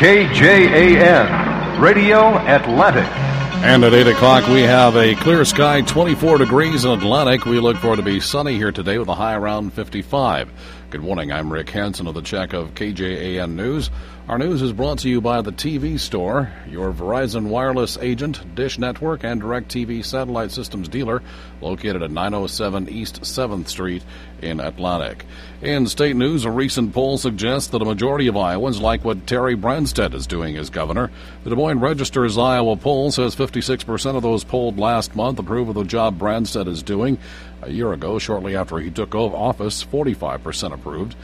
KJAN, Radio Atlantic. And at 8 o'clock, we have a clear sky, 24 degrees in Atlantic. We look for it to be sunny here today with a high around 55. Good morning, I'm Rick Hansen of the Check of KJAN News. Our news is brought to you by the TV Store, your Verizon Wireless agent, Dish Network, and DirecTV Satellite Systems dealer, located at 907 East 7th Street in Atlantic. In state news, a recent poll suggests that a majority of Iowans like what Terry Branstad is doing as governor. The Des Moines Register's Iowa poll says 56% of those polled last month approve of the job Branstad is doing. A year ago, shortly after he took office, 45% approved.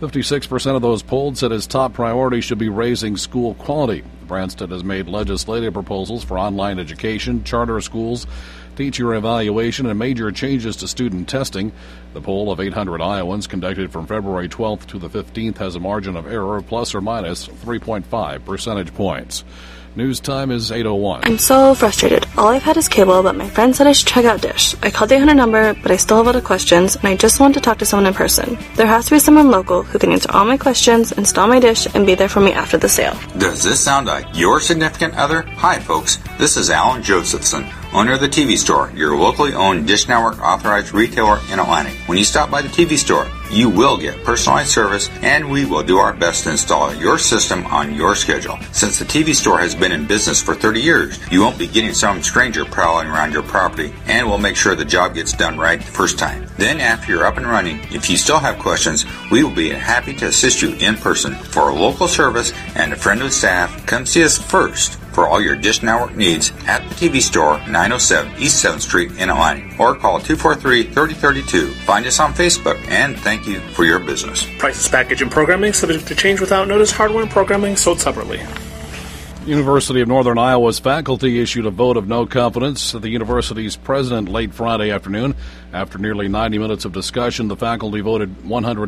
56% of those polled said his top priority should be raising school quality. Branstad has made legislative proposals for online education, charter schools, teacher evaluation, and major changes to student testing. The poll of 800 Iowans conducted from February 12th to the 15th has a margin of error of plus or minus 3.5 percentage points. News time is 8:01. I'm so frustrated. All I've had is cable, but my friend said I should check out Dish. I called the 800 number, but I still have a lot of questions, and I just want to talk to someone in person. There has to be someone local who can answer all my questions, install my dish, and be there for me after the sale. Does this sound like your significant other? Hi, folks. This is Alan Josephson, owner of the TV Store, your locally owned Dish Network authorized retailer in Atlantic. When you stop by the TV Store, you will get personalized service, and we will do our best to install your system on your schedule. Since the TV Store has been in business for 30 years, you won't be getting some stranger prowling around your property, and we'll make sure the job gets done right the first time. Then, after you're up and running, if you still have questions, we will be happy to assist you in person. For a local service and a friendly staff, come see us first for all your Dish Network needs at the TV Store, 907 East 7th Street in Atlantic, or call 243-3032. Find us on Facebook, and thank you for your business. Prices, package, and programming subject to change without notice. Hardware and programming sold separately. University of Northern Iowa's faculty issued a vote of no confidence to the university's president late Friday afternoon. After nearly 90 minutes of discussion, the faculty voted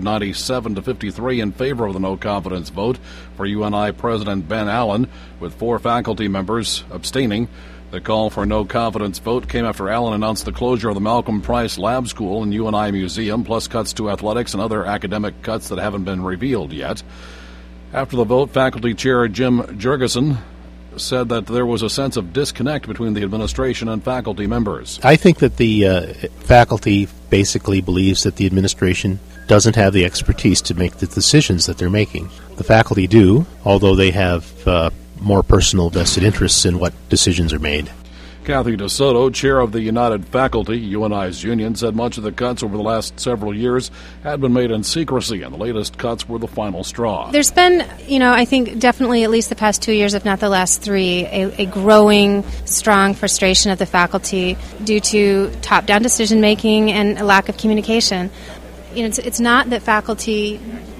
197 to 53 in favor of the no confidence vote for UNI President Ben Allen, with 4 faculty members abstaining. The call for no confidence vote came after Allen announced the closure of the Malcolm Price Lab School and UNI Museum, plus cuts to athletics and other academic cuts that haven't been revealed yet. After the vote, faculty chair Jim Jurgensen said that there was a sense of disconnect between the administration and faculty members. I think that the faculty basically believes that the administration doesn't have the expertise to make the decisions that they're making. The faculty do, although they have more personal vested interests in what decisions are made. Kathy DeSoto, chair of the United Faculty, UNI's union, said much of the cuts over the last several years had been made in secrecy, and the latest cuts were the final straw. There's been, I think definitely at least the past 2 years, if not the last 3, a growing, strong frustration of the faculty due to top-down decision-making and a lack of communication. It's not that faculty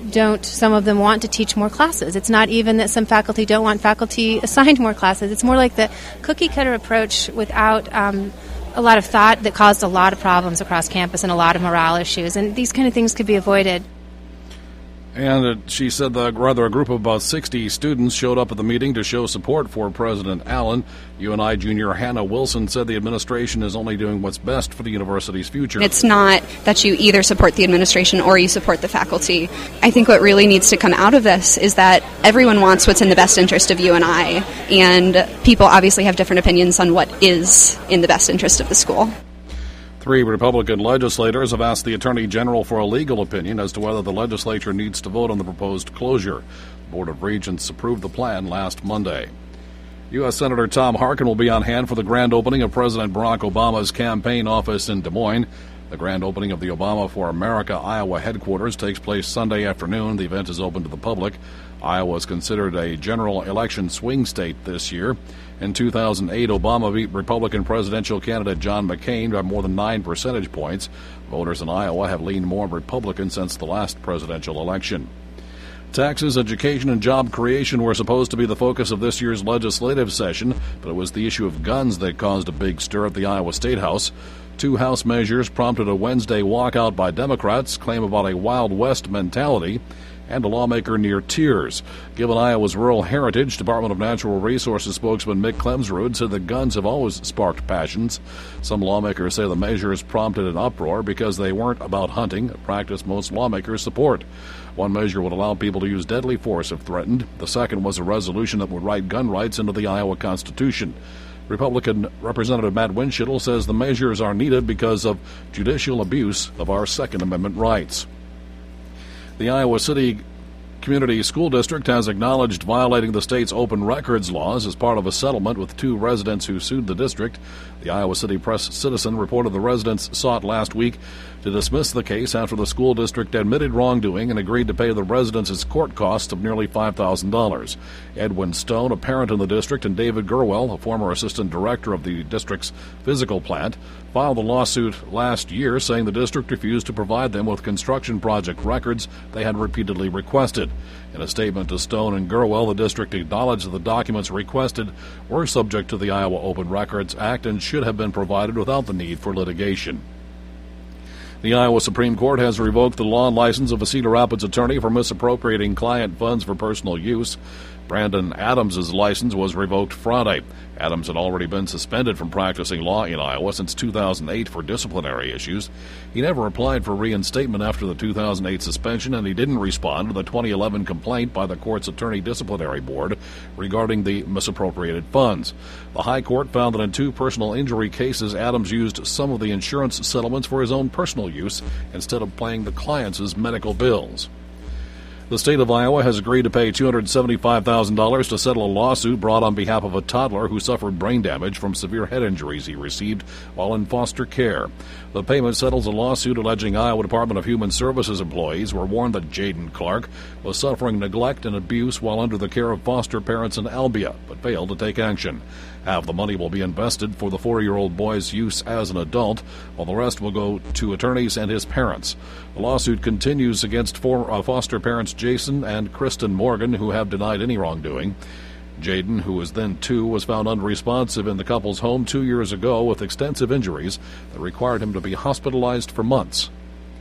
some of them want to teach more classes. It's not even that some faculty don't want faculty assigned more classes. It's more like the cookie-cutter approach without a lot of thought that caused a lot of problems across campus and a lot of morale issues. And these kind of things could be avoided. And she said that a group of about 60 students showed up at the meeting to show support for President Allen. UNI junior Hannah Wilson said the administration is only doing what's best for the university's future. It's not that you either support the administration or you support the faculty. I think what really needs to come out of this is that everyone wants what's in the best interest of UNI, and people obviously have different opinions on what is in the best interest of the school. 3 Republican legislators have asked the Attorney General for a legal opinion as to whether the legislature needs to vote on the proposed closure. The Board of Regents approved the plan last Monday. U.S. Senator Tom Harkin will be on hand for the grand opening of President Barack Obama's campaign office in Des Moines. The grand opening of the Obama for America Iowa headquarters takes place Sunday afternoon. The event is open to the public. Iowa is considered a general election swing state this year. In 2008, Obama beat Republican presidential candidate John McCain by more than 9 percentage points. Voters in Iowa have leaned more Republican since the last presidential election. Taxes, education, and job creation were supposed to be the focus of this year's legislative session, but it was the issue of guns that caused a big stir at the Iowa State House. 2 House measures prompted a Wednesday walkout by Democrats, claim about a Wild West mentality, and a lawmaker near tears. Given Iowa's rural heritage, Department of Natural Resources spokesman Mick Klemsrud said that guns have always sparked passions. Some lawmakers say the measures prompted an uproar because they weren't about hunting, a practice most lawmakers support. One measure would allow people to use deadly force if threatened. The second was a resolution that would write gun rights into the Iowa Constitution. Republican Representative Matt Winchittle says the measures are needed because of judicial abuse of our Second Amendment rights. The Iowa City Community School District has acknowledged violating the state's open records laws as part of a settlement with 2 residents who sued the district. The Iowa City Press-Citizen reported the residents sought last week to dismiss the case after the school district admitted wrongdoing and agreed to pay the residents' court costs of nearly $5,000. Edwin Stone, a parent in the district, and David Gerwell, a former assistant director of the district's physical plant, filed a lawsuit last year saying the district refused to provide them with construction project records they had repeatedly requested. In a statement to Stone and Gerwell, the district acknowledged that the documents requested were subject to the Iowa Open Records Act and should have been provided without the need for litigation. The Iowa Supreme Court has revoked the law and license of a Cedar Rapids attorney for misappropriating client funds for personal use. Brandon Adams' license was revoked Friday. Adams had already been suspended from practicing law in Iowa since 2008 for disciplinary issues. He never applied for reinstatement after the 2008 suspension, and he didn't respond to the 2011 complaint by the court's attorney disciplinary board regarding the misappropriated funds. The High Court found that in 2 personal injury cases, Adams used some of the insurance settlements for his own personal use instead of paying the clients' medical bills. The state of Iowa has agreed to pay $275,000 to settle a lawsuit brought on behalf of a toddler who suffered brain damage from severe head injuries he received while in foster care. The payment settles a lawsuit alleging Iowa Department of Human Services employees were warned that Jaden Clark was suffering neglect and abuse while under the care of foster parents in Albia, but failed to take action. Half the money will be invested for the 4-year-old boy's use as an adult, while the rest will go to attorneys and his parents. The lawsuit continues against foster parents Jason and Kristen Morgan, who have denied any wrongdoing. Jaden, who was then 2, was found unresponsive in the couple's home 2 years ago with extensive injuries that required him to be hospitalized for months.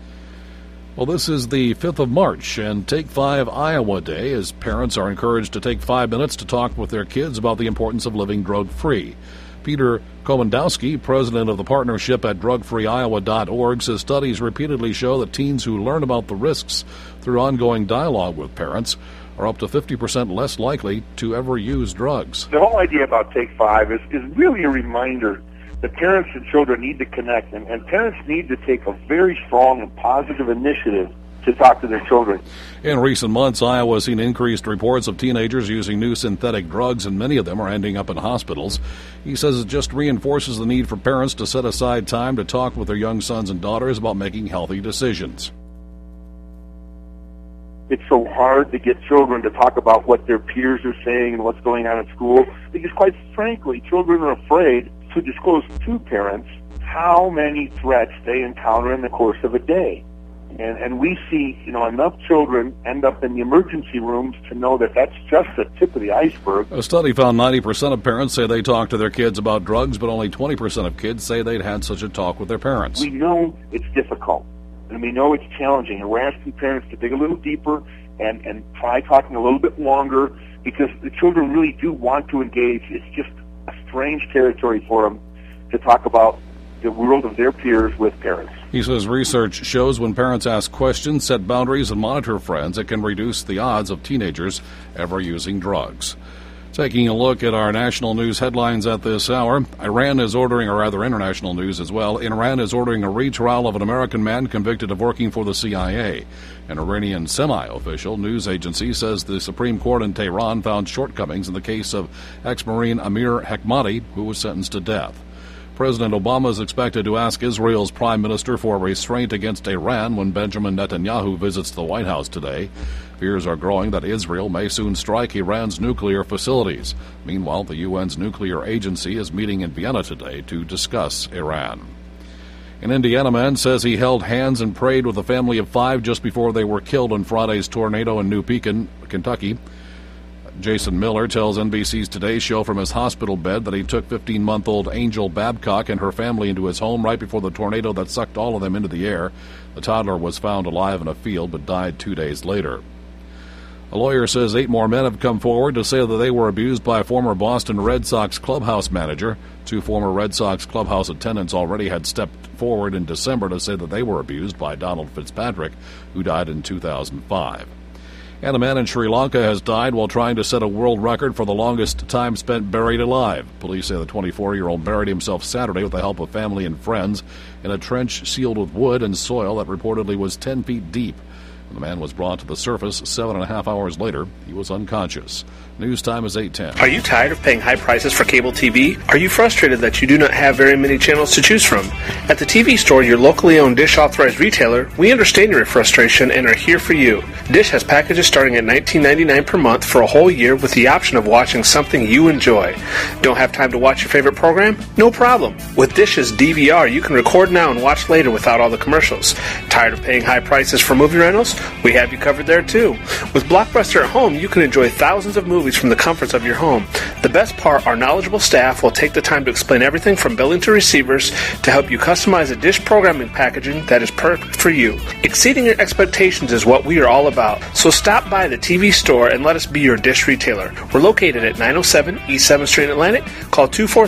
Well, this is the 5th of March, and Take 5 Iowa Day, as parents are encouraged to take 5 minutes to talk with their kids about the importance of living drug-free. Peter Komendowski, president of the partnership at drugfreeiowa.org, says studies repeatedly show that teens who learn about the risks through ongoing dialogue with parents are up to 50% less likely to ever use drugs. The whole idea about Take 5 is really a reminder that parents and children need to connect, and parents need to take a very strong and positive initiative to talk to their children. In recent months, Iowa has seen increased reports of teenagers using new synthetic drugs, and many of them are ending up in hospitals. He says it just reinforces the need for parents to set aside time to talk with their young sons and daughters about making healthy decisions. It's so hard to get children to talk about what their peers are saying and what's going on at school, because quite frankly, children are afraid to disclose to parents how many threats they encounter in the course of a day. And we see, enough children end up in the emergency rooms to know that that's just the tip of the iceberg. A study found 90% of parents say they talk to their kids about drugs, but only 20% of kids say they'd had such a talk with their parents. We know it's difficult, and we know it's challenging, and we're asking parents to dig a little deeper and try talking a little bit longer, because the children really do want to engage. It's just a strange territory for them to talk about the world of their peers with parents. He says research shows when parents ask questions, set boundaries, and monitor friends, it can reduce the odds of teenagers ever using drugs. Taking a look at our national news headlines at this hour, Iran is ordering, or rather international news as well, Iran is ordering a retrial of an American man convicted of working for the CIA. An Iranian semi-official news agency says the Supreme Court in Tehran found shortcomings in the case of ex-Marine Amir Hekmati, who was sentenced to death. President Obama is expected to ask Israel's prime minister for restraint against Iran when Benjamin Netanyahu visits the White House today. Fears are growing that Israel may soon strike Iran's nuclear facilities. Meanwhile, the UN's nuclear agency is meeting in Vienna today to discuss Iran. An Indiana man says he held hands and prayed with a family of 5 just before they were killed in Friday's tornado in New Pekin, Kentucky. Jason Miller tells NBC's Today Show from his hospital bed that he took 15-month-old Angel Babcock and her family into his home right before the tornado that sucked all of them into the air. The toddler was found alive in a field but died 2 days later. A lawyer says 8 more men have come forward to say that they were abused by a former Boston Red Sox clubhouse manager. 2 former Red Sox clubhouse attendants already had stepped forward in December to say that they were abused by Donald Fitzpatrick, who died in 2005. And a man in Sri Lanka has died while trying to set a world record for the longest time spent buried alive. Police say the 24-year-old buried himself Saturday with the help of family and friends in a trench sealed with wood and soil that reportedly was 10 feet deep. When the man was brought to the surface 7.5 hours later, he was unconscious. News time is 8:10. Are you tired of paying high prices for cable TV? Are you frustrated that you do not have very many channels to choose from? At the TV Store, your locally owned Dish authorized retailer, we understand your frustration and are here for you. Dish has packages starting at $19.99 per month for a whole year with the option of watching something you enjoy. Don't have time to watch your favorite program? No problem. With Dish's DVR, you can record now and watch later without all the commercials. Tired of paying high prices for movie rentals? We have you covered there too. With Blockbuster at Home, you can enjoy thousands of movies from the comforts of your home. The best part, our knowledgeable staff will take the time to explain everything from billing to receivers to help you customize a Dish programming packaging that is perfect for you. Exceeding your expectations is what we are all about. So stop by the TV Store and let us be your Dish retailer. We're located at 907 East 7th Street in Atlantic. Call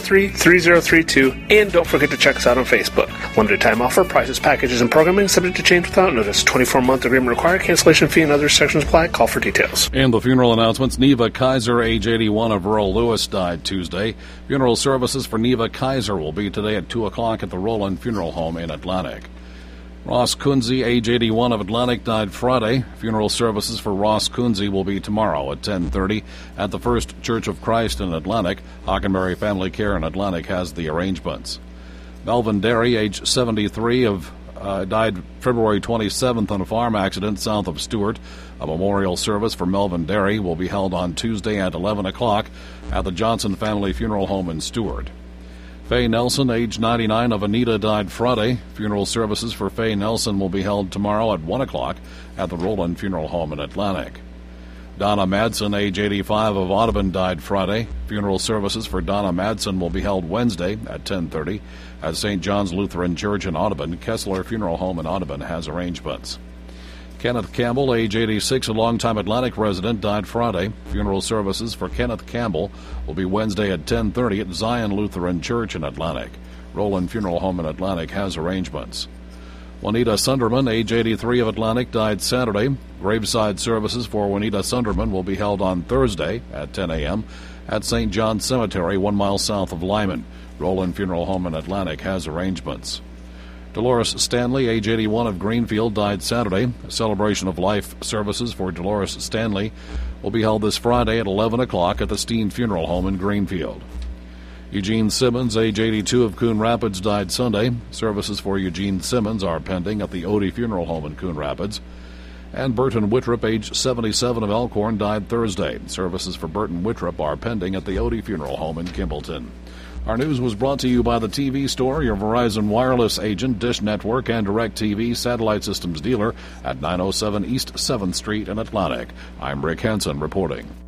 243-3032 and don't forget to check us out on Facebook. Limited time offer, prices, packages, and programming subject to change without notice. 24-month agreement required. Cancellation fee and other sections apply. Call for details. And the funeral announcements. Neva Kaiser, age 81, of Earl Lewis, died Tuesday. Funeral services for Neva Kaiser will be today at 2 o'clock at the Roland Funeral Home in Atlantic. Ross Kunze, age 81, of Atlantic, died Friday. Funeral services for Ross Kunze will be tomorrow at 10:30 at the First Church of Christ in Atlantic. Hockenberry Family Care in Atlantic has the arrangements. Melvin Derry, age 73, died February 27th in a farm accident south of Stewart. A memorial service for Melvin Derry will be held on Tuesday at 11 o'clock at the Johnson Family Funeral Home in Stewart. Faye Nelson, age 99, of Anita, died Friday. Funeral services for Faye Nelson will be held tomorrow at 1 o'clock at the Roland Funeral Home in Atlantic. Donna Madsen, age 85, of Audubon, died Friday. Funeral services for Donna Madsen will be held Wednesday at 10:30 at St. John's Lutheran Church in Audubon. Kessler Funeral Home in Audubon has arrangements. Kenneth Campbell, age 86, a longtime Atlantic resident, died Friday. Funeral services for Kenneth Campbell will be Wednesday at 10:30 at Zion Lutheran Church in Atlantic. Roland Funeral Home in Atlantic has arrangements. Juanita Sunderman, age 83, of Atlantic, died Saturday. Graveside services for Juanita Sunderman will be held on Thursday at 10 a.m. at St. John's Cemetery, 1 mile south of Lyman. Roland Funeral Home in Atlantic has arrangements. Dolores Stanley, age 81, of Greenfield, died Saturday. A celebration of life services for Dolores Stanley will be held this Friday at 11 o'clock at the Steen Funeral Home in Greenfield. Eugene Simmons, age 82, of Coon Rapids, died Sunday. Services for Eugene Simmons are pending at the Odie Funeral Home in Coon Rapids. And Burton Wittrup, age 77, of Elkhorn, died Thursday. Services for Burton Wittrup are pending at the Odie Funeral Home in Kimballton. Our news was brought to you by the TV Store, your Verizon Wireless agent, Dish Network, and DirecTV satellite systems dealer at 907 East 7th Street in Atlantic. I'm Rick Hansen reporting.